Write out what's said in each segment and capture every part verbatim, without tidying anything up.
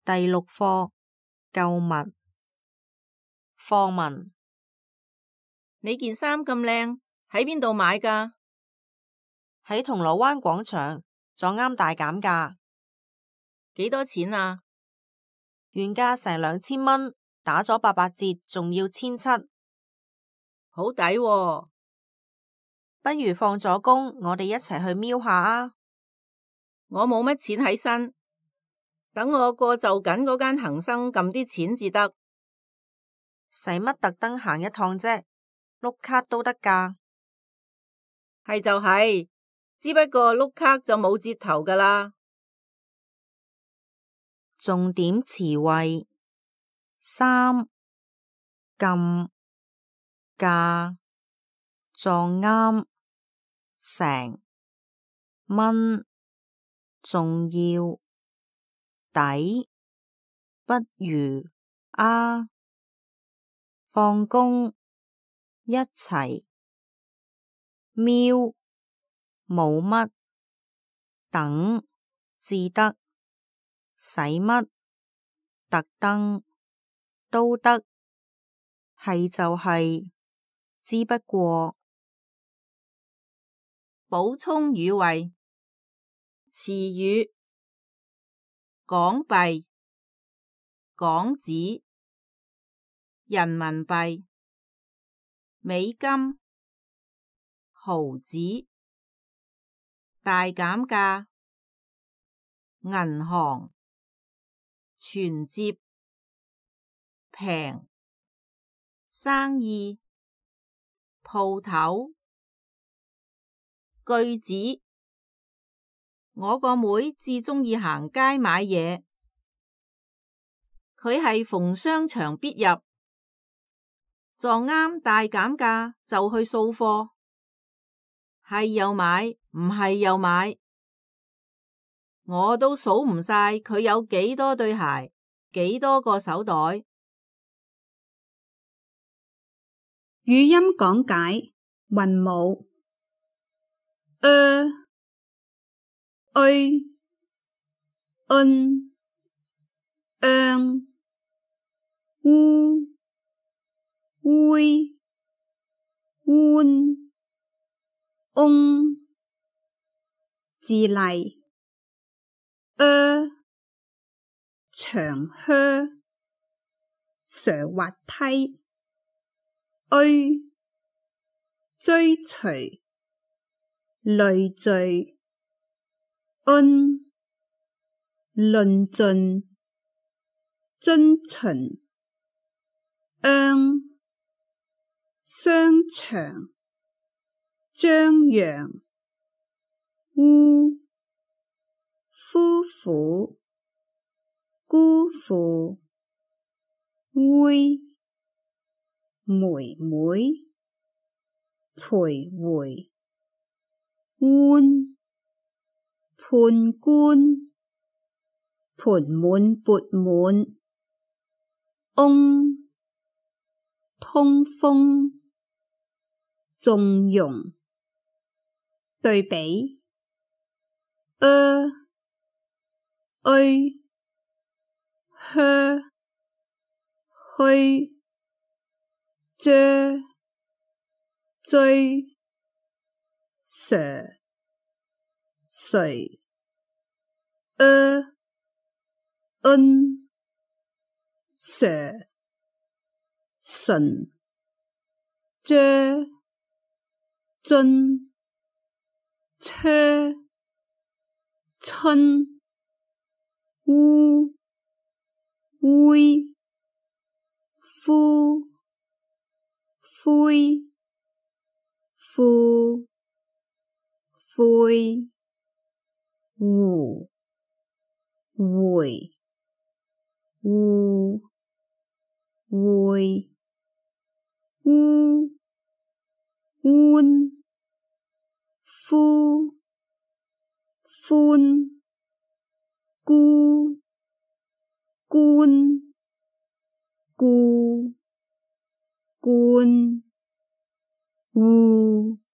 第六課購物。課文： 你件衫咁靚，喺邊度買㗎？ 喺銅鑼灣廣場，撞啱大減價。 幾多錢啊？ 原價成兩千蚊，打咗八八折，仲要千七， 好抵喎！ 不如放咗工，我哋一齊去瞄下啊！ 我冇乜錢喺身，等我過就緊嗰間恒生撳啲錢至得。 使乜特登行一趟啫？碌卡都得㗎。 係就係，只不過碌卡就冇折頭㗎啦。 重點詞彙：衫、撳、價、撞啱、成、蚊、仲要、抵、不如、啊、放工、一齊、瞄、冇乜、等、至得、使乜、特登、都得、係就係、之不過。 補充語彙：詞語港幣、港紙、人民幣、美金、毫子、大減價、銀行、存摺、平、生意、鋪頭。句子：我個妹至鍾意行街買嘢，佢係逢商場必入，撞啱大減價就去掃貨，係又買，唔係又買，我都數唔晒佢有幾多對鞋，幾多個手袋。 語音講解韻母呃、öi、ön、ương、烏、會、溫、翁。字例：呃、長靴、瀡滑梯；öi、追隨、累贅；ön、論盡、遵循；ương、商場、張揚；烏、夫婦、姑父；會、妹妹、徘徊；奐、判官、盆滿缽滿；翁、通風、縱容。對比：呃、öi、靴、墟、啫、追、瀡、誰；呃、ön、瀡、唇；啫、津；車、春；烏、煨；夫、灰；富、悔；胡、回；戶、會；烏、溫；夫、寬；姑、官；故、冠；戶、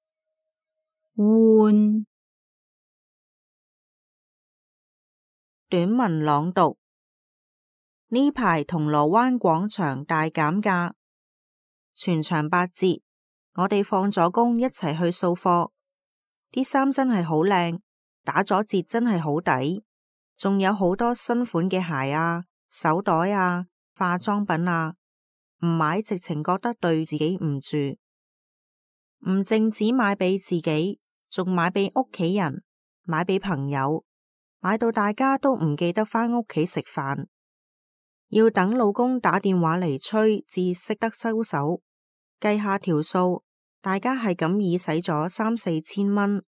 換。 短文朗讀。 呢排銅鑼灣廣場大減價，全場八折。我哋放咗工一齊去掃貨，啲衫真係好靚，打咗折真係好抵，仲有好多新款嘅鞋啊、手袋啊、化妝品啊，唔買直情覺得對自己唔住。唔淨止買俾自己，仲買俾屋企人，買俾朋友，買到大家都唔記得返屋企食飯，要等老公打電話嚟催至識得收手。計下條數，大家係咁已使咗三四千蚊。